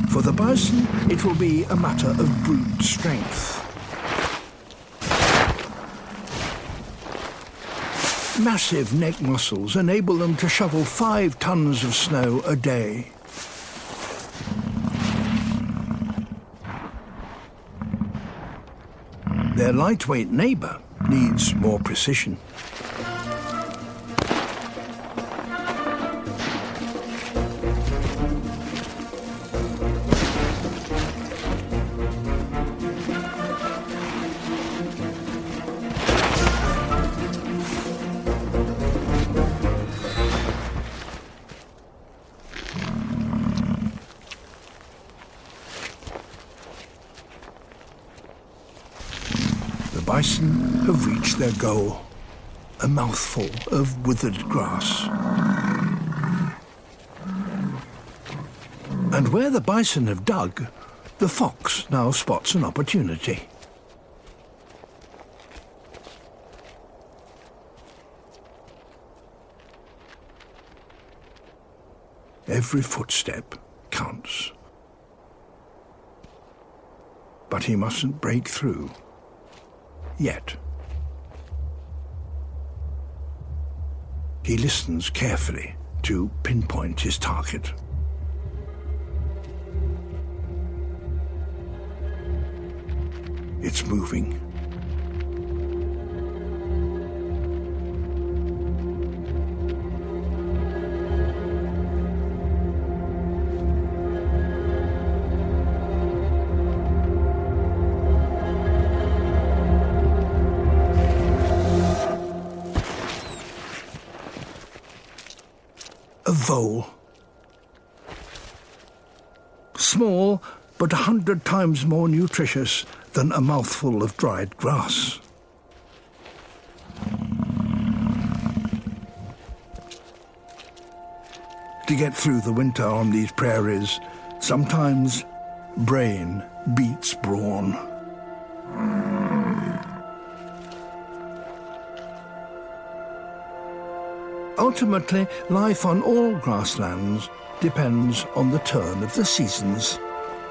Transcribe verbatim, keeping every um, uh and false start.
For the bison, it will be a matter of brute strength. Massive neck muscles enable them to shovel five tons of snow a day. Their lightweight neighbour needs more precision. The bison have reached their goal, a mouthful of withered grass. And where the bison have dug, the fox now spots an opportunity. Every footstep counts. But he mustn't break through. Yet. He listens carefully to pinpoint his target. It's moving. A vole. Small, but a hundred times more nutritious than a mouthful of dried grass. To get through the winter on these prairies, sometimes brain beats brawn. Ultimately, life on all grasslands depends on the turn of the seasons.